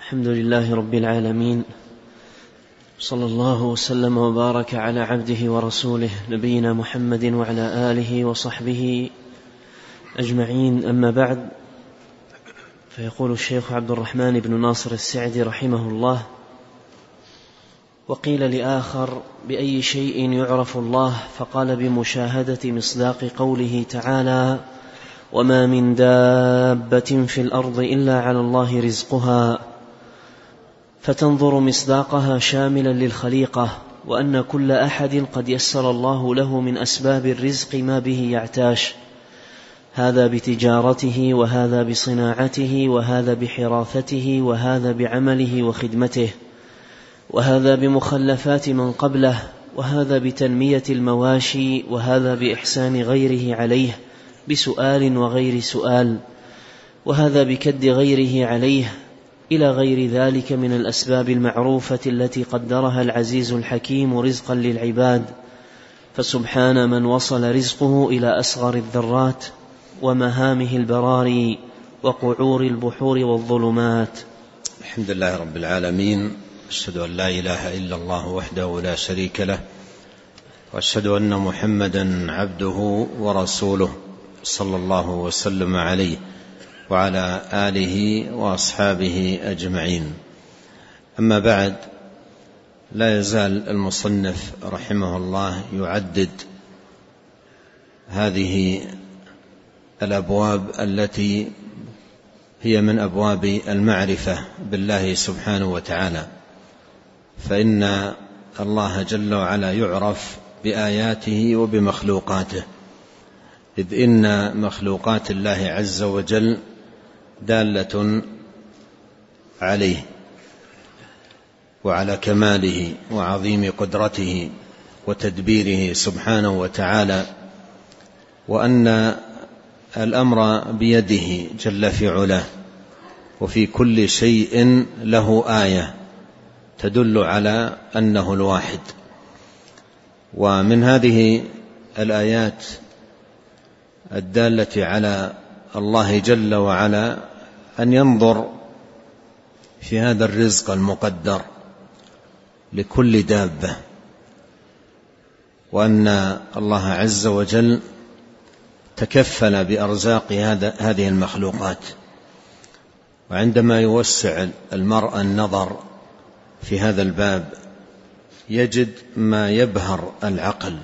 الحمد لله رب العالمين، صلى الله وسلم وبارك على عبده ورسوله نبينا محمد وعلى آله وصحبه أجمعين. أما بعد، فيقول الشيخ عبد الرحمن بن ناصر السعدي رحمه الله: وقيل لآخر: بأي شيء يعرف الله؟ فقال: بمشاهدة مصداق قوله تعالى: وما من دابة في الأرض إلا على الله رزقها، فتنظر مصداقها شاملا للخليقة، وأن كل أحد قد يسر الله له من أسباب الرزق ما به يعتاش، هذا بتجارته، وهذا بصناعته، وهذا بحراثته، وهذا بعمله وخدمته، وهذا بمخلفات من قبله، وهذا بتنمية المواشي، وهذا بإحسان غيره عليه بسؤال وغير سؤال، وهذا بكد غيره عليه، إلى غير ذلك من الأسباب المعروفة التي قدرها العزيز الحكيم رزقا للعباد. فسبحان من وصل رزقه إلى أصغر الذرات ومهامه البراري وقعور البحور والظلمات. الحمد لله رب العالمين، أشهد أن لا إله إلا الله وحده لا شريك له، وأشهد أن محمدا عبده ورسوله، صلى الله وسلم عليه وعلى آله وأصحابه أجمعين. أما بعد، لا يزال المصنف رحمه الله يعدد هذه الأبواب التي هي من أبواب المعرفة بالله سبحانه وتعالى، فإن الله جل وعلا يعرف بآياته وبمخلوقاته، إذ إن مخلوقات الله عز وجل دالة عليه وعلى كماله وعظيم قدرته وتدبيره سبحانه وتعالى، وأن الأمر بيده جل في علاه، وفي كل شيء له آية تدل على أنه الواحد. ومن هذه الآيات الدالة على الله جل وعلا أن ينظر في هذا الرزق المقدر لكل دابة، وأن الله عز وجل تكفل بأرزاق هذه المخلوقات. وعندما يوسع المرء النظر في هذا الباب يجد ما يبهر العقل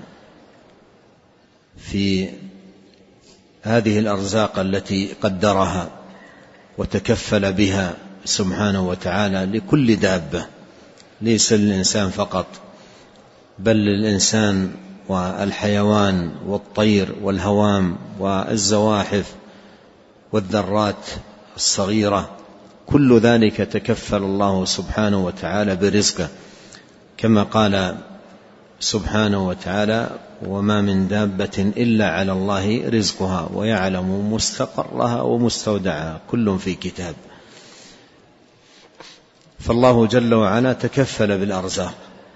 في هذه الأرزاق التي قدرها وتكفل بها سبحانه وتعالى لكل دابة، ليس للإنسان فقط، بل للإنسان والحيوان والطير والهوام والزواحف والذرات الصغيرة، كل ذلك تكفل الله سبحانه وتعالى برزقه، كما قال سبحانه وتعالى: وما من دابة إلا على الله رزقها ويعلم مستقرها ومستودعها كل في كتاب. فالله جل وعلا تكفل بالأرزاق،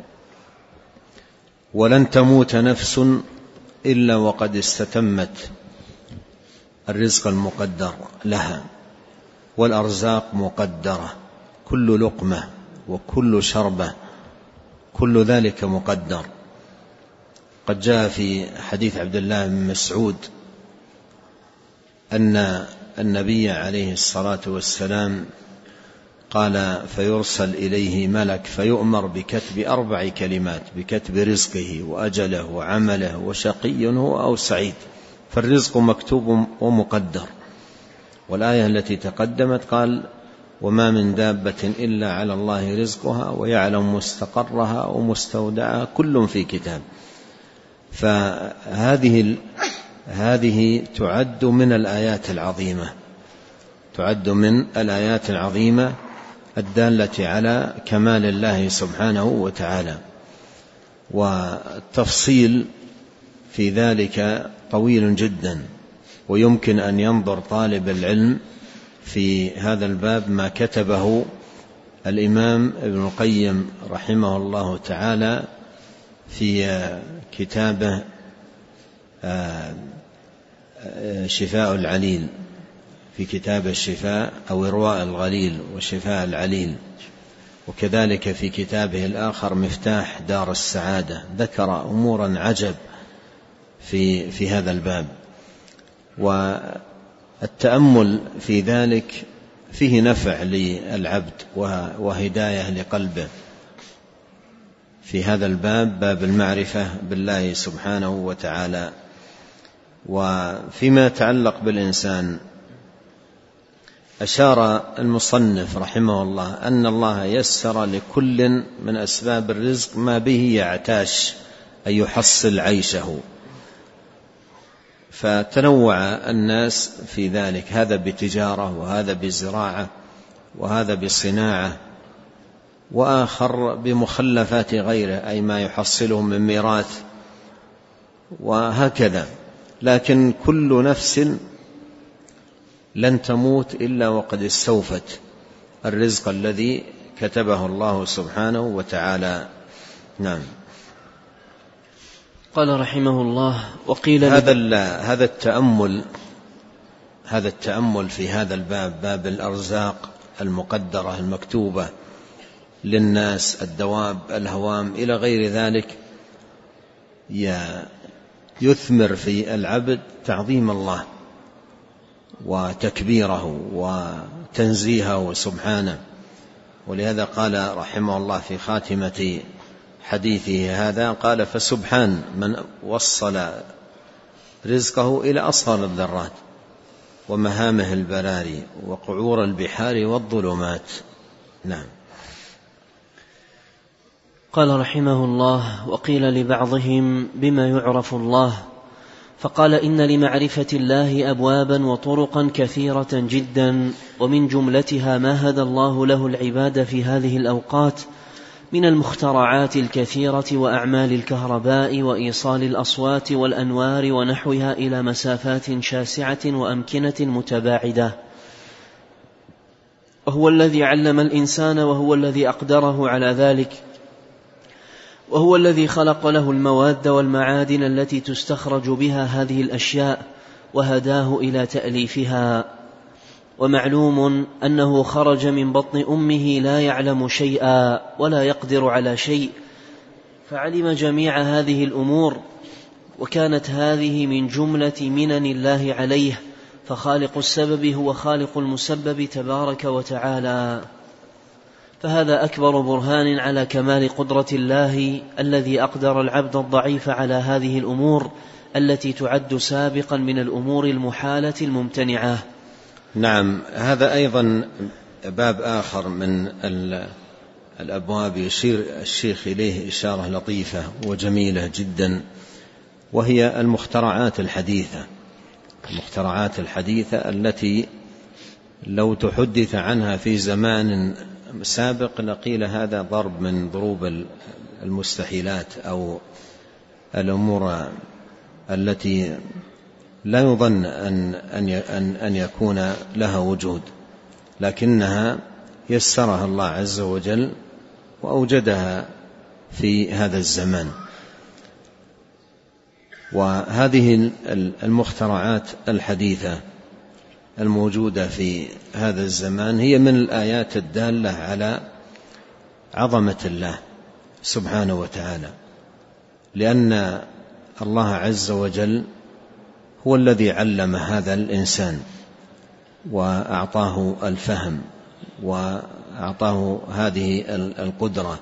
ولن تموت نفس إلا وقد استتمت الرزق المقدر لها، والأرزاق مقدرة، كل لقمة وكل شربة كل ذلك مقدر. قد جاء في حديث عبد الله بن مسعود أن النبي عليه الصلاة والسلام قال: فيرسل إليه ملك فيؤمر بكتب 4 كلمات، بكتب رزقه وأجله وعمله وشقي هو أو سعيد، فالرزق مكتوب ومقدر. والآية التي تقدمت قال: وما من دابة إلا على الله رزقها ويعلم مستقرها ومستودعها كل في كتاب. فهذه تعد من الآيات العظيمة، تعد من الآيات العظيمة الدالة على كمال الله سبحانه وتعالى. والتفصيل في ذلك طويل جدا، ويمكن أن ينظر طالب العلم في هذا الباب ما كتبه الإمام ابن القيم رحمه الله تعالى في كتابه شفاء العليل في كتاب الشفاء أو إرواء الغليل وشفاء العليل، وكذلك في كتابه الآخر مفتاح دار السعادة ذكر أمورا عجب في هذا الباب. والتأمل في ذلك فيه نفع للعبد وهداية لقلبه في هذا الباب، باب المعرفة بالله سبحانه وتعالى. وفيما يتعلق بالإنسان أشار المصنف رحمه الله أن الله يسر لكل من أسباب الرزق ما به يعتاش أن يحصل عيشه، فتنوع الناس في ذلك، هذا بتجارة وهذا بزراعة وهذا بصناعة وآخر بمخلفات غيره أي ما يحصله من ميراث وهكذا. لكن كل نفس لن تموت إلا وقد استوفت الرزق الذي كتبه الله سبحانه وتعالى. نعم. قال رحمه الله: وقيل هذا التأمل في هذا الباب، باب الأرزاق المقدرة المكتوبة للناس، الدواب، الهوام إلى غير ذلك، يثمر في العبد تعظيم الله وتكبيره وتنزيهه سبحانه. ولهذا قال رحمه الله في خاتمة حديثه هذا، قال: فسبحان من وصل رزقه إلى أصغر الذرات ومهامه البراري وقعور البحار والظلمات. نعم. قال رحمه الله: وقيل لبعضهم: بما يعرف الله؟ فقال: إن لمعرفة الله أبوابا وطرقا كثيرة جدا، ومن جملتها ما هدى الله له العباد في هذه الأوقات من المخترعات الكثيرة وأعمال الكهرباء وإيصال الأصوات والأنوار ونحوها إلى مسافات شاسعة وأمكنة متباعدة. وهو الذي علم الإنسان، وهو الذي أقدره على ذلك، وهو الذي خلق له المواد والمعادن التي تستخرج بها هذه الأشياء، وهداه إلى تأليفها. ومعلوم أنه خرج من بطن أمه لا يعلم شيئا ولا يقدر على شيء، فعلم جميع هذه الأمور، وكانت هذه من جملة منن الله عليه، فخالق السبب هو خالق المسبب تبارك وتعالى. فهذا أكبر برهان على كمال قدرة الله الذي أقدر العبد الضعيف على هذه الأمور التي تعد سابقا من الأمور المحالة الممتنعة. نعم. هذا أيضا باب آخر من الأبواب يشير الشيخ إليه إشارة لطيفة وجميلة جدا، وهي المخترعات الحديثة. المخترعات الحديثة التي لو تحدث عنها في زمان سابق لقيل هذا ضرب من ضروب المستحيلات أو الأمور التي لا يظن أن يكون لها وجود، لكنها يسرها الله عز وجل وأوجدها في هذا الزمان. وهذه المخترعات الحديثة الموجودة في هذا الزمان هي من الآيات الدالة على عظمة الله سبحانه وتعالى، لأن الله عز وجل هو الذي علم هذا الإنسان وأعطاه الفهم وأعطاه هذه القدرة،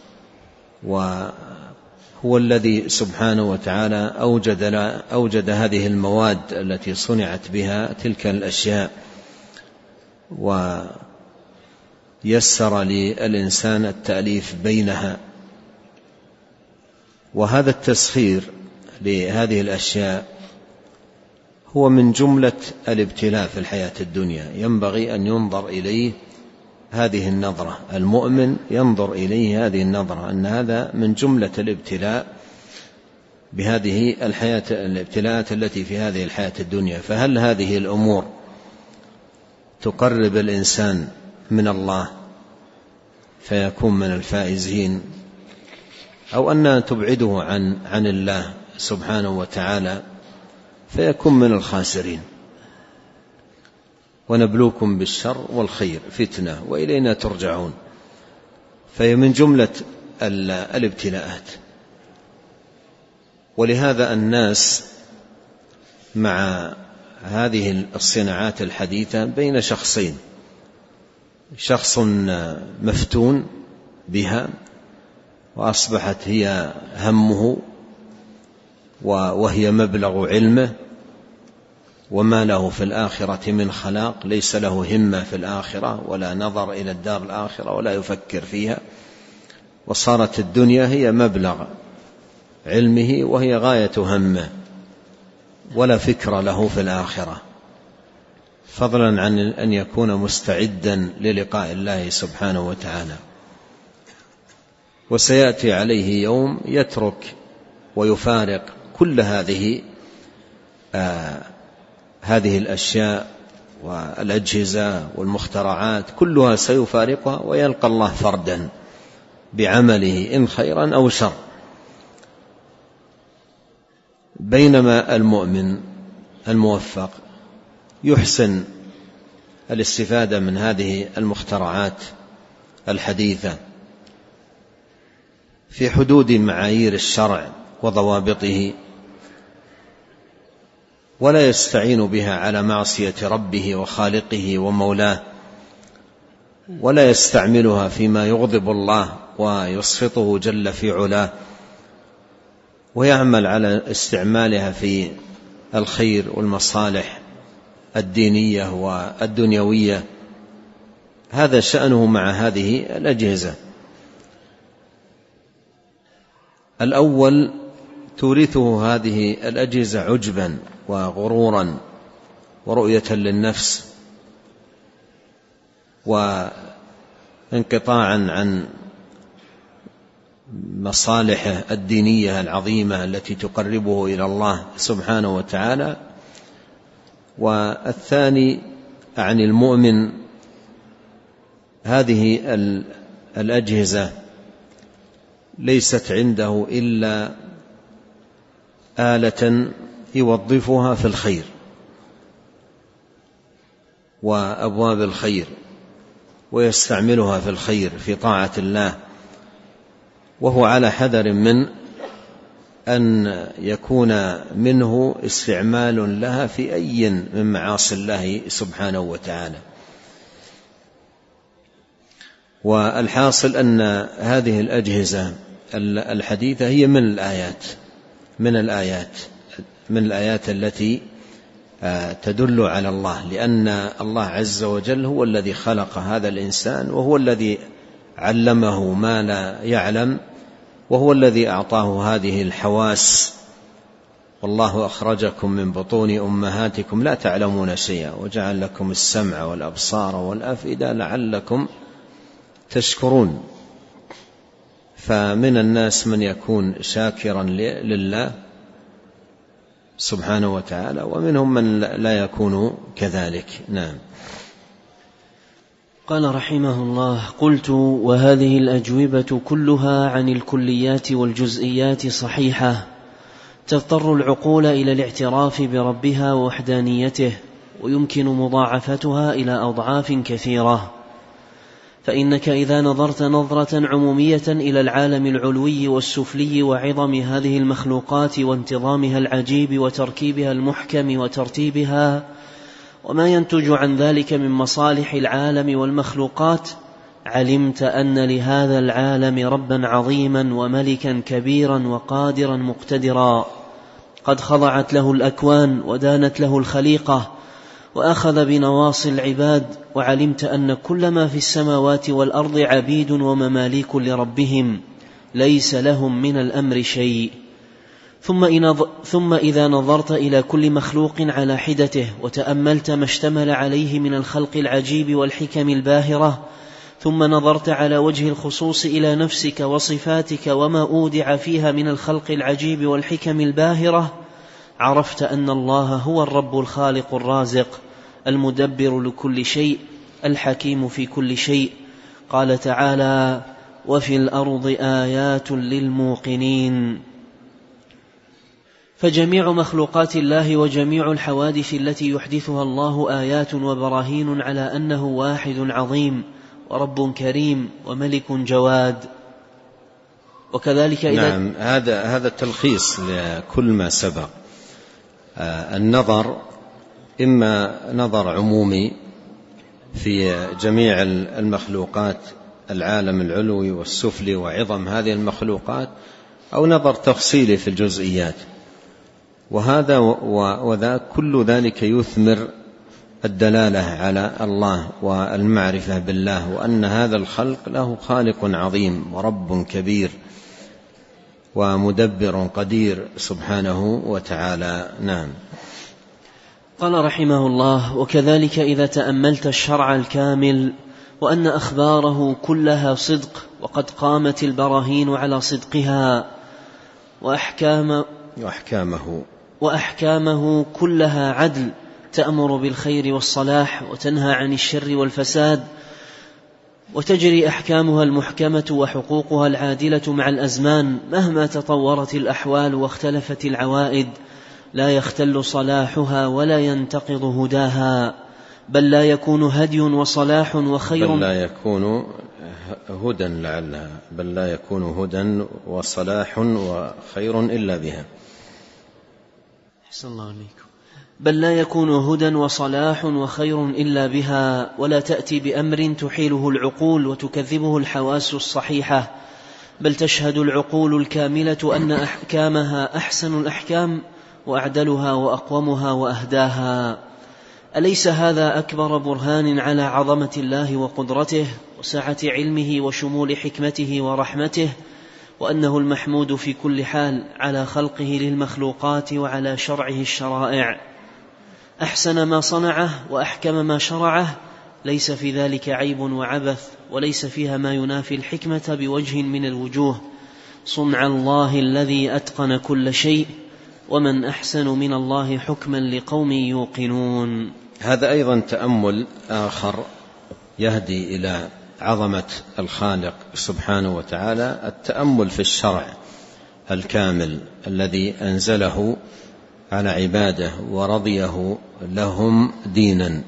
وهو الذي سبحانه وتعالى أوجد هذه المواد التي صنعت بها تلك الأشياء، ويسر للإنسان التأليف بينها. وهذا التسخير لهذه الأشياء هو من جملة الابتلاء في الحياة الدنيا، ينبغي أن ينظر إليه هذه النظرة، المؤمن ينظر إليه هذه النظرة، أن هذا من جملة الابتلاء بهذه الحياة، الابتلاءات التي في هذه الحياة الدنيا. فهل هذه الأمور تقرب الإنسان من الله فيكون من الفائزين، أو أنها تبعده عن الله سبحانه وتعالى فيكون من الخاسرين؟ ونبلوكم بالشر والخير فتنة وإلينا ترجعون. فهي من جملة الابتلاءات. ولهذا الناس مع هذه الصناعات الحديثة بين شخصين: شخص مفتون بها وأصبحت هي همه وهي مبلغ علمه، وما له في الآخرة من خلاق، ليس له همة في الآخرة ولا نظر إلى الدار الآخرة ولا يفكر فيها، وصارت الدنيا هي مبلغ علمه وهي غاية همه، ولا فكر له في الآخرة، فضلا عن أن يكون مستعدا للقاء الله سبحانه وتعالى. وسيأتي عليه يوم يترك ويفارق كل هذه الأشياء والأجهزة والمخترعات، كلها سيفارقها ويلقى الله فردا بعمله إن خيرا أو شر. بينما المؤمن الموفق يحسن الاستفادة من هذه المخترعات الحديثة في حدود معايير الشرع وضوابطه، ولا يستعين بها على معصية ربه وخالقه ومولاه، ولا يستعملها فيما يغضب الله ويسخطه جل في علاه، ويعمل على استعمالها في الخير والمصالح الدينية والدنيوية. هذا شأنه مع هذه الأجهزة. الأول تورثه هذه الأجهزة عجبا وغرورا ورؤية للنفس وانقطاعا عن مصالحه الدينية العظيمة التي تقربه إلى الله سبحانه وتعالى. والثاني عن المؤمن هذه الأجهزة ليست عنده إلا آلة يوظفها في الخير وأبواب الخير، ويستعملها في الخير في طاعة الله، وهو على حذر من أن يكون منه استعمال لها في أي من معاصي الله سبحانه وتعالى. والحاصل أن هذه الأجهزة الحديثة هي من الآيات التي تدل على الله، لأن الله عز وجل هو الذي خلق هذا الإنسان، وهو الذي علمه ما لا يعلم، وهو الذي أعطاه هذه الحواس. والله أخرجكم من بطون أمهاتكم لا تعلمون شيئا وجعل لكم السمع والأبصار والأفئدة لعلكم تشكرون. فمن الناس من يكون شاكرا لله سبحانه وتعالى، ومنهم من لا يكون كذلك. نعم. قال رحمه الله: قلت: وهذه الأجوبة كلها عن الكليات والجزئيات صحيحة، تضطر العقول إلى الاعتراف بربها ووحدانيته، ويمكن مضاعفتها إلى أضعاف كثيرة. فإنك إذا نظرت نظرة عمومية إلى العالم العلوي والسفلي وعظم هذه المخلوقات وانتظامها العجيب وتركيبها المحكم وترتيبها وما ينتج عن ذلك من مصالح العالم والمخلوقات، علمت أن لهذا العالم ربا عظيما وملكا كبيرا وقادرا مقتدرا، قد خضعت له الأكوان ودانت له الخليقة وأخذ بنواصي العباد. وعلمت أن كل ما في السماوات والأرض عبيد ومماليك لربهم ليس لهم من الأمر شيء. ثم إذا نظرت إلى كل مخلوق على حدته وتأملت ما اشتمل عليه من الخلق العجيب والحكم الباهرة، ثم نظرت على وجه الخصوص إلى نفسك وصفاتك وما أودع فيها من الخلق العجيب والحكم الباهرة، عرفت أن الله هو الرب الخالق الرازق المدبر لكل شيء الحكيم في كل شيء. قال تعالى: وفي الأرض آيات للموقنين. فجميع مخلوقات الله وجميع الحوادث التي يحدثها الله آيات وبراهين على أنه واحد عظيم ورب كريم وملك جواد. وكذلك نعم، هذا تلخيص لكل ما سبق. النظر إما نظر عمومي في جميع المخلوقات، العالم العلوي والسفلي وعظم هذه المخلوقات، أو نظر تفصيلي في الجزئيات. وهذا وذا كل ذلك يثمر الدلالة على الله والمعرفة بالله، وأن هذا الخلق له خالق عظيم ورب كبير ومدبر قدير سبحانه وتعالى. نعم. قال رحمه الله: وكذلك إذا تأملت الشرع الكامل وأن أخباره كلها صدق، وقد قامت البراهين على صدقها، وأحكامه كلها عدل، تأمر بالخير والصلاح وتنهى عن الشر والفساد، وتجري أحكامها المحكمة وحقوقها العادلة مع الأزمان مهما تطورت الأحوال واختلفت العوائد، لا يختل صلاحها ولا ينتقض هداها، بل لا يكون هدي وصلاح وخير، بل لا يكون هدى لعلها، بل لا يكون هدى وصلاح وخير إلا بها. أحسن الله عليكم. بل لا يكون هدى وصلاح وخير إلا بها، ولا تأتي بأمر تحيله العقول وتكذبه الحواس الصحيحة، بل تشهد العقول الكاملة أن أحكامها أحسن الأحكام وأعدلها وأقومها وأهداها. أليس هذا أكبر برهان على عظمة الله وقدرته وسعة علمه وشمول حكمته ورحمته، وأنه المحمود في كل حال على خلقه للمخلوقات وعلى شرعه الشرائع. أحسن ما صنعه وأحكم ما شرعه، ليس في ذلك عيب وعبث، وليس فيها ما ينافي الحكمة بوجه من الوجوه. صنع الله الذي أتقن كل شيء، ومن أحسن من الله حكما لقوم يوقنون. هذا أيضا تأمل آخر يهدي إلى عظمة الخالق سبحانه وتعالى، التأمل في الشرع الكامل الذي أنزله على عباده ورضيه لهم دينا.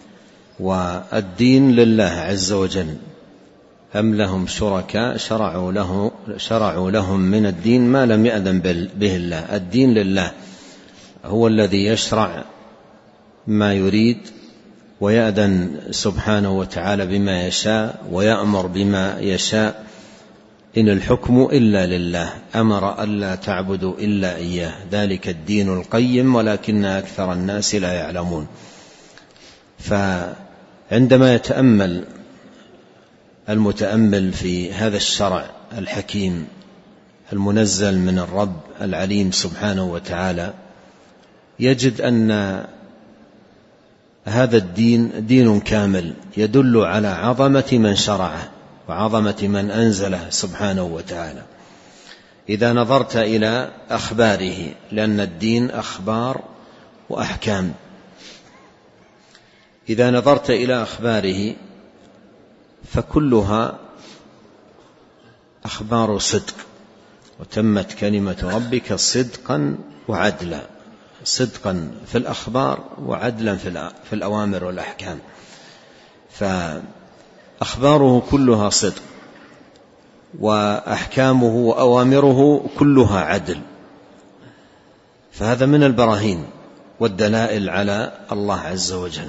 والدين لله عز وجل، أم لهم شركاء شرعوا لهم من الدين ما لم يأذن به الله. الدين لله، هو الذي يشرع ما يريد ويأذن سبحانه وتعالى بما يشاء ويأمر بما يشاء. إن الحكم إلا لله، أمر ألا تعبدوا إلا إياه، ذلك الدين القيم ولكن أكثر الناس لا يعلمون. فعندما يتأمل المتأمل في هذا الشرع الحكيم المنزل من الرب العليم سبحانه وتعالى، يجد أن هذا الدين دين كامل يدل على عظمة من شرعه وعظمة من أنزله سبحانه وتعالى. إذا نظرت إلى أخباره، لأن الدين أخبار وأحكام، إذا نظرت إلى أخباره فكلها أخبار صدق، وتمت كلمة ربك صدقا وعدلا، صدقا في الأخبار وعدلا في الأوامر والأحكام. فأخباره كلها صدق، وأحكامه وأوامره كلها عدل. فهذا من البراهين والدلائل على الله عز وجل.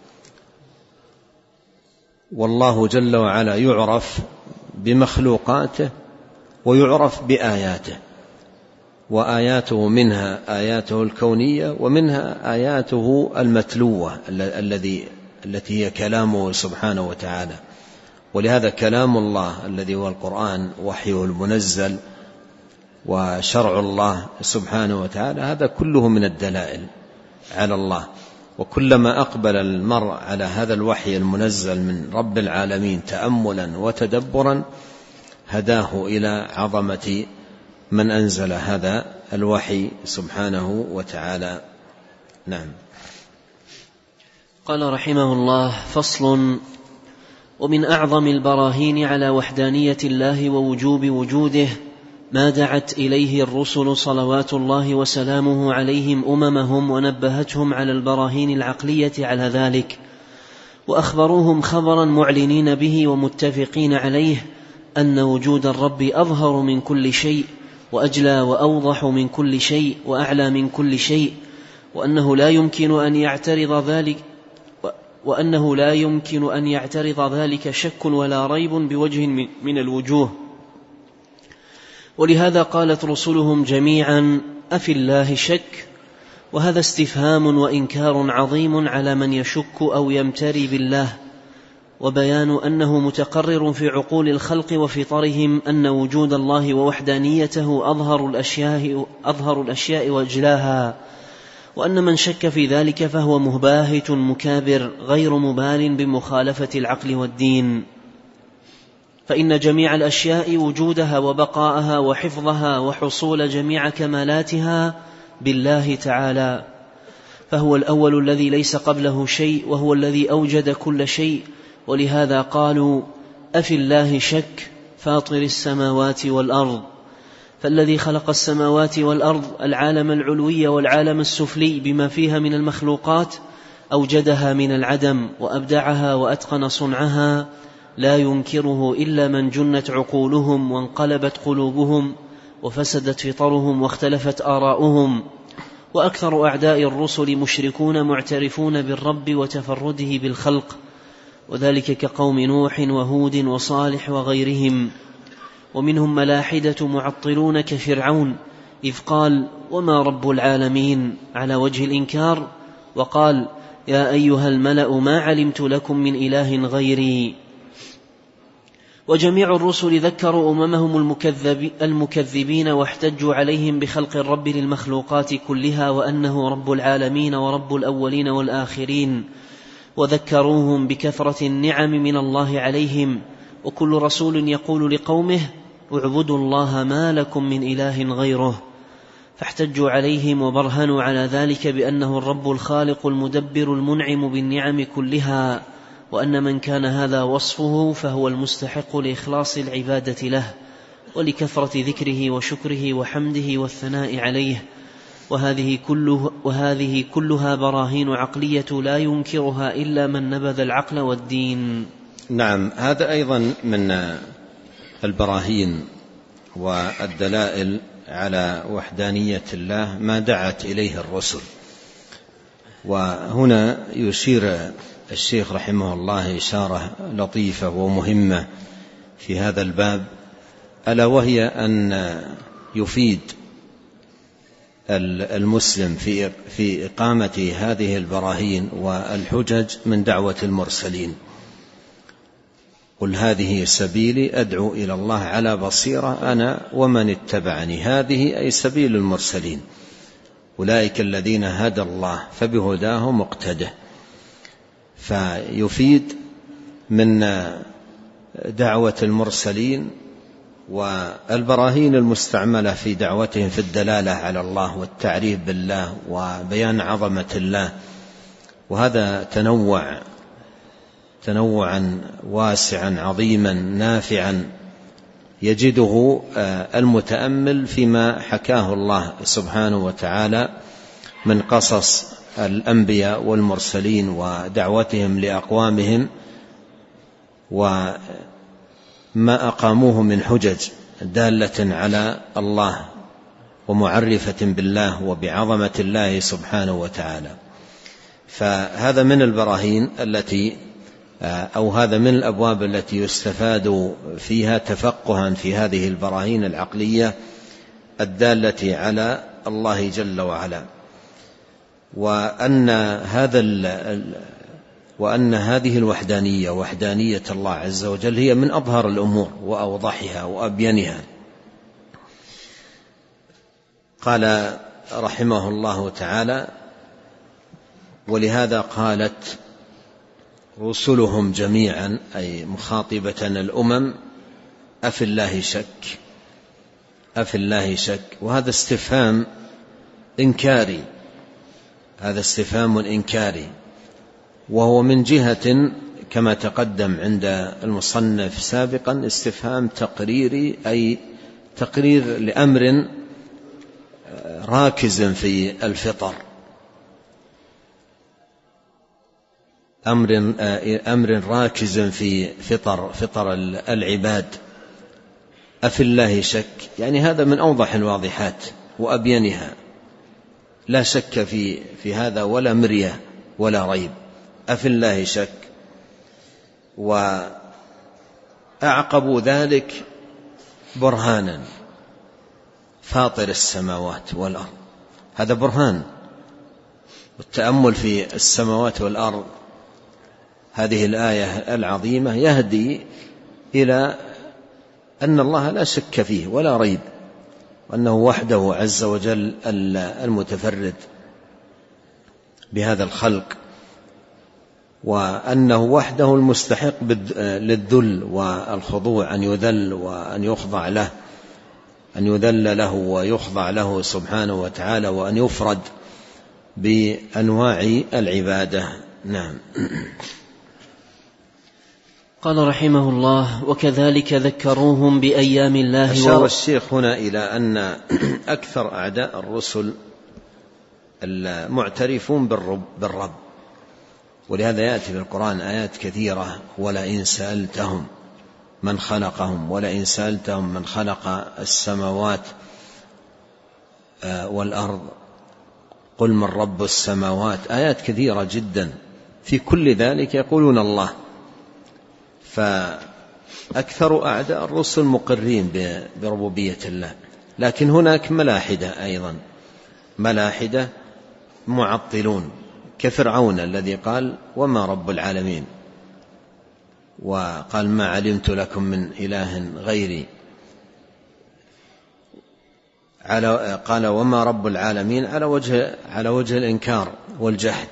والله جل وعلا يعرف بمخلوقاته ويعرف بآياته، وآياته منها آياته الكونية ومنها آياته المتلوة التي هي كلامه سبحانه وتعالى. ولهذا كلام الله الذي هو القرآن وحيه المنزل وشرع الله سبحانه وتعالى، هذا كله من الدلائل على الله. وكلما أقبل المرء على هذا الوحي المنزل من رب العالمين تأملا وتدبرا، هداه إلى عظمة من أنزل هذا الوحي سبحانه وتعالى. نعم. قال رحمه الله: فصل. ومن أعظم البراهين على وحدانية الله ووجوب وجوده ما دعت إليه الرسل صلوات الله وسلامه عليهم أممهم ونبهتهم على البراهين العقلية على ذلك، وأخبروهم خبرا معلنين به ومتفقين عليه أن وجود الرب أظهر من كل شيء وأجلى وأوضح من كل شيء وأعلى من كل شيء، وأنه لا يمكن أن يعترض ذلك شك ولا ريب بوجه من الوجوه. ولهذا قالت رسلهم جميعا: أفي الله شك؟ وهذا استفهام وإنكار عظيم على من يشك أو يمتري بالله، وبيان أنه متقرر في عقول الخلق وفطرهم أن وجود الله ووحدانيته أظهر الأشياء وأجلاها، وأن من شك في ذلك فهو مباهت مكابر غير مبال بمخالفة العقل والدين، فإن جميع الأشياء وجودها وبقاءها وحفظها وحصول جميع كمالاتها بالله تعالى، فهو الأول الذي ليس قبله شيء، وهو الذي أوجد كل شيء. ولهذا قالوا: أفي الله شك؟ فاطر السماوات والأرض. فالذي خلق السماوات والأرض، العالم العلوي والعالم السفلي بما فيها من المخلوقات، أوجدها من العدم وأبدعها وأتقن صنعها، لا ينكره إلا من جنت عقولهم وانقلبت قلوبهم وفسدت فطرهم واختلفت آراؤهم. وأكثر أعداء الرسل مشركون معترفون بالرب وتفرده بالخلق، وذلك كقوم نوح وهود وصالح وغيرهم. ومنهم ملاحدة معطلون كفرعون، إذ قال: وما رب العالمين، على وجه الإنكار، وقال: يا أيها الملأ ما علمت لكم من إله غيري. وجميع الرسل ذكروا أممهم المكذبين واحتجوا عليهم بخلق الرب للمخلوقات كلها، وأنه رب العالمين ورب الأولين والآخرين، وذكروهم بكثرة النعم من الله عليهم. وكل رسول يقول لقومه: اعبدوا الله ما لكم من إله غيره، فاحتجوا عليهم وبرهنوا على ذلك بأنه الرب الخالق المدبر المنعم بالنعم كلها، وأن من كان هذا وصفه فهو المستحق لإخلاص العبادة له ولكثرة ذكره وشكره وحمده والثناء عليه. وهذه كلها براهين عقلية لا ينكرها إلا من نبذ العقل والدين. نعم، هذا أيضا من البراهين والدلائل على وحدانية الله ما دعت إليه الرسل. وهنا يشير الشيخ رحمه الله إشارة لطيفة ومهمة في هذا الباب، ألا وهي أن يفيد المسلم في إقامة هذه البراهين والحجج من دعوة المرسلين. قل هذه سبيلي أدعو إلى الله على بصيرة أنا ومن اتبعني. هذه أي سبيل المرسلين، أولئك الذين هدى الله فبهداه مقتده. فيفيد من دعوة المرسلين والبراهين المستعملة في دعوتهم في الدلالة على الله والتعريف بالله وبيان عظمة الله. وهذا تنوعا واسعا عظيما نافعا يجده المتأمل فيما حكاه الله سبحانه وتعالى من قصص الأنبياء والمرسلين ودعوتهم لأقوامهم وما أقاموه من حجج دالة على الله ومعرفة بالله وبعظمة الله سبحانه وتعالى. فهذا من البراهين التي أو هذا من الأبواب التي يستفاد فيها تفقها في هذه البراهين العقلية الدالة على الله جل وعلا، وأن هذه الوحدانية وحدانية الله عز وجل هي من أظهر الأمور وأوضحها وأبينها. قال رحمه الله تعالى: ولهذا قالت رسلهم جميعا، أي مخاطبة الأمم: أفي الله شك؟ أفي الله شك؟ وهذا استفهام إنكاري، هذا استفهام إنكاري، وهو من جهة كما تقدم عند المصنف سابقا استفهام تقريري، أي تقرير لأمر راكز في الفطر، أمر راكز في فطر العباد. أفي الله شك، يعني هذا من أوضح الواضحات وأبينها، لا شك في هذا ولا مرية ولا ريب. أفي الله شك. وأعقبوا ذلك برهانا فاطر السماوات والأرض، هذا برهان. والتأمل في السماوات والأرض، هذه الآية العظيمة، يهدي إلى أن الله لا شك فيه ولا ريب، وأنه وحده عز وجل المتفرد بهذا الخلق، وأنه وحده المستحق للذل والخضوع، أن يذل وأن يخضع له، أن يذل له ويخضع له سبحانه وتعالى، وأن يفرد بأنواع العبادة. نعم. قال رحمه الله: وكذلك ذكروهم بأيام الله. أشار الشيخ هنا إلى أن أكثر أعداء الرسل المعترفون بالرب، ولهذا يأتي في القرآن آيات كثيرة: ولئن سألتهم من خلقهم، ولئن سألتهم من خلق السماوات والأرض قل من رب السماوات. آيات كثيرة جدا، في كل ذلك يقولون الله. فأكثر أعداء الرسل مقرين بربوبية الله، لكن هناك ملاحدة أيضا، ملاحدة معطلون كفرعون الذي قال وما رب العالمين، وقال ما علمت لكم من إله غيري، قال وما رب العالمين على وجه الإنكار والجحد،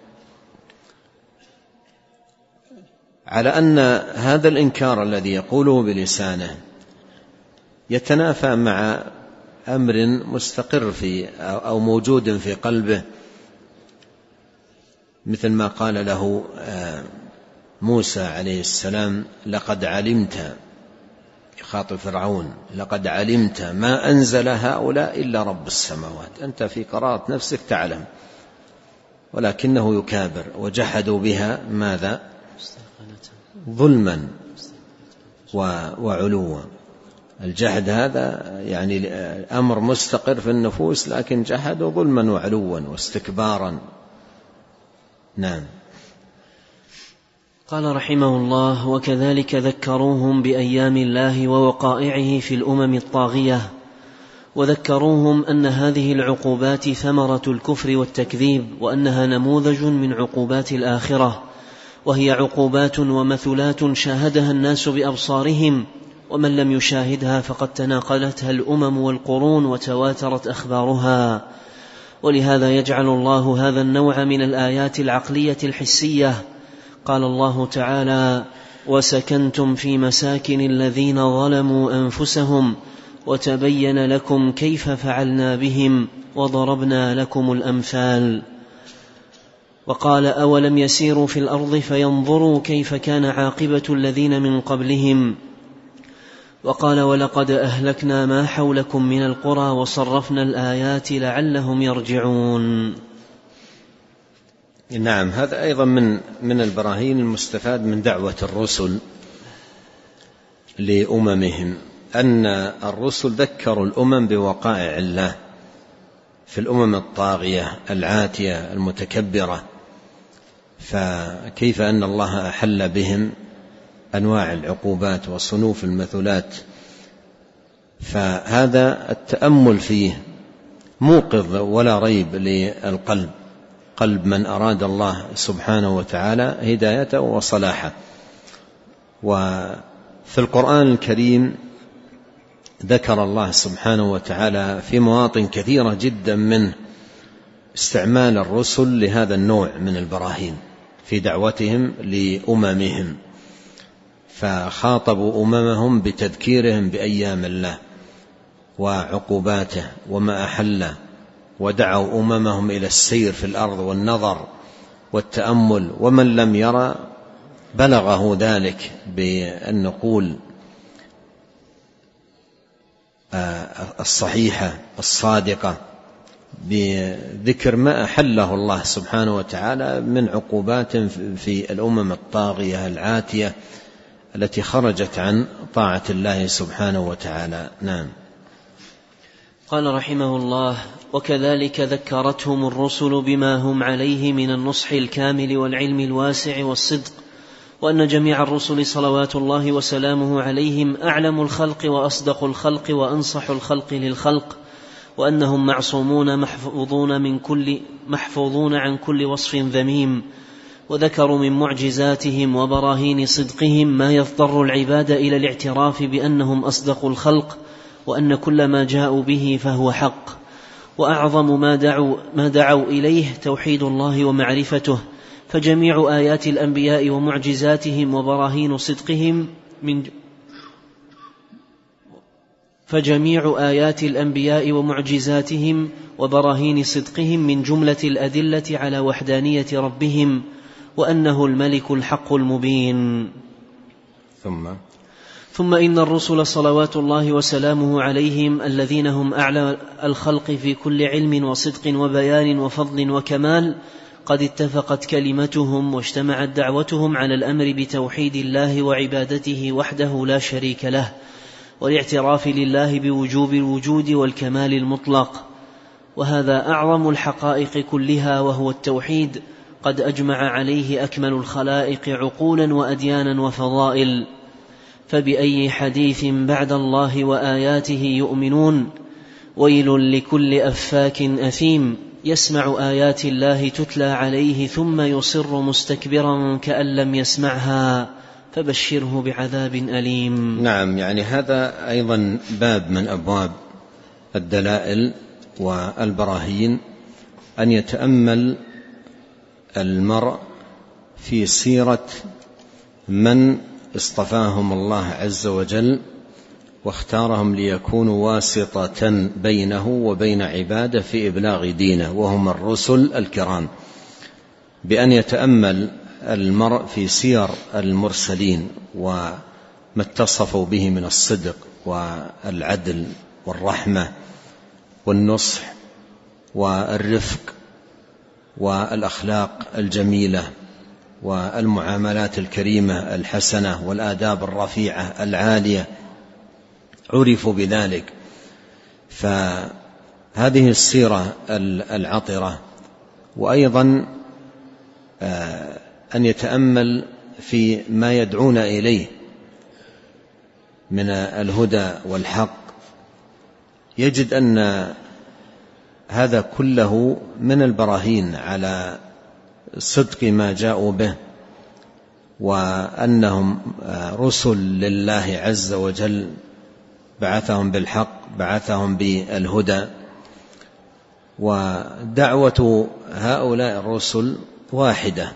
على أن هذا الإنكار الذي يقوله بلسانه يتنافى مع أمر مستقر أو موجود في قلبه، مثل ما قال له موسى عليه السلام: لقد علمت، يخاطب فرعون، لقد علمت ما أنزل هؤلاء إلا رب السماوات. أنت في قرارة نفسك تعلم، ولكنه يكابر. وجحدوا بها ماذا؟ ظلما وعلوا. الجحد هذا يعني أمر مستقر في النفوس، لكن جحدوا ظلما وعلوا واستكبارا. نعم. قال رحمه الله: وكذلك ذكروهم بأيام الله ووقائعه في الأمم الطاغية، وذكروهم أن هذه العقوبات ثمرة الكفر والتكذيب، وأنها نموذج من عقوبات الآخرة، وهي عقوبات ومثلات شاهدها الناس بأبصارهم، ومن لم يشاهدها فقد تناقلتها الأمم والقرون وتواترت أخبارها. ولهذا يجعل الله هذا النوع من الآيات العقلية الحسية. قال الله تعالى: وسكنتم في مساكن الذين ظلموا أنفسهم وتبين لكم كيف فعلنا بهم وضربنا لكم الأمثال. وقال: أولم يسيروا في الأرض فينظروا كيف كان عاقبة الذين من قبلهم. وقال: ولقد أهلكنا ما حولكم من القرى وصرفنا الآيات لعلهم يرجعون. نعم. هذا أيضا من البراهين المستفاد من دعوة الرسل لأممهم، أن الرسل ذكروا الأمم بوقائع الله في الأمم الطاغية العاتية المتكبرة، فكيف أن الله أحل بهم أنواع العقوبات وصنوف المثلات. فهذا التأمل فيه موقظ ولا ريب للقلب، قلب من أراد الله سبحانه وتعالى هدايته وصلاحه. وفي القرآن الكريم ذكر الله سبحانه وتعالى في مواطن كثيرة جدا منه استعمال الرسل لهذا النوع من البراهين في دعوتهم لأممهم، فخاطبوا أممهم بتذكيرهم بأيام الله وعقوباته وما أحله، ودعوا أممهم إلى السير في الأرض والنظر والتأمل، ومن لم يرى بلغه ذلك بالنقول الصحيحة الصادقة بذكر ما أحله الله سبحانه وتعالى من عقوبات في الأمم الطاغية العاتية التي خرجت عن طاعة الله سبحانه وتعالى. نعم. قال رحمه الله: وكذلك ذكرتهم الرسل بما هم عليه من النصح الكامل والعلم الواسع والصدق، وأن جميع الرسل صلوات الله وسلامه عليهم أعلم الخلق وأصدق الخلق وأنصح الخلق للخلق، وأنهم معصومون محفوظون عن كل وصف ذميم. وذكروا من معجزاتهم وبراهين صدقهم ما يضطر العباد إلى الاعتراف بأنهم أصدق الخلق، وأن كل ما جاءوا به فهو حق. وأعظم ما دعوا إليه توحيد الله ومعرفته، فجميع آيات الأنبياء ومعجزاتهم وبراهين صدقهم من جملة الأدلة على وحدانية ربهم، وأنه الملك الحق المبين. ثم إن الرسل صلوات الله وسلامه عليهم الذين هم أعلى الخلق في كل علم وصدق وبيان وفضل وكمال قد اتفقت كلمتهم واجتمعت دعوتهم على الأمر بتوحيد الله وعبادته وحده لا شريك له، والاعتراف لله بوجوب الوجود والكمال المطلق، وهذا أعظم الحقائق كلها، وهو التوحيد قد أجمع عليه أكمل الخلائق عقولا وأديانا وفضائل. فبأي حديث بعد الله وآياته يؤمنون؟ ويل لكل أفاك أثيم يسمع آيات الله تتلى عليه ثم يصر مستكبرا كأن لم يسمعها، فبشره بعذاب أليم. نعم، يعني هذا أيضا باب من أبواب الدلائل والبراهين، أن يتأمل المرء في سيرة من اصطفاهم الله عز وجل واختارهم ليكونوا واسطة بينه وبين عباده في إبلاغ دينه، وهم الرسل الكرام. بأن يتأمل المرء في سير المرسلين وما اتصفوا به من الصدق والعدل والرحمة والنصح والرفق والأخلاق الجميلة والمعاملات الكريمة الحسنة والآداب الرفيعة العالية، عرفوا بذلك. فهذه السيرة العطرة. وأيضا أن يتأمل في ما يدعون إليه من الهدى والحق، يجد أن هذا كله من البراهين على صدق ما جاءوا به، وأنهم رسل لله عز وجل، بعثهم بالحق، بعثهم بالهدى. ودعوة هؤلاء الرسل واحدة،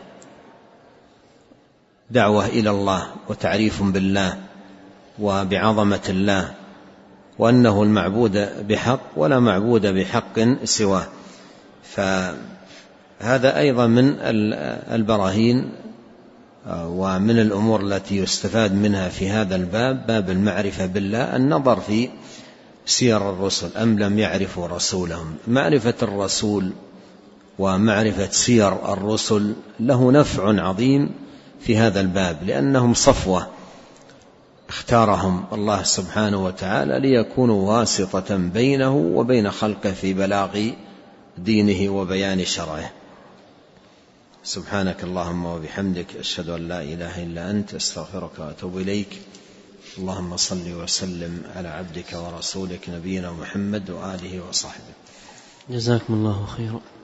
دعوة إلى الله وتعريف بالله وبعظمة الله، وأنه المعبود بحق ولا معبود بحق سواه. فهذا أيضا من البراهين ومن الأمور التي يستفاد منها في هذا الباب، باب المعرفة بالله، النظر في سير الرسل أم لم يعرفوا رسولهم. معرفة الرسول ومعرفة سير الرسل له نفع عظيم في هذا الباب، لأنهم صفوة اختارهم الله سبحانه وتعالى ليكونوا واسطة بينه وبين خلقه في بلاغ دينه وبيان شرعه. سبحانك اللهم وبحمدك، أشهد أن لا إله إلا أنت، أستغفرك وأتوب إليك. اللهم صل وسلم على عبدك ورسولك نبينا محمد وآله وصحبه. جزاكم الله خيرا.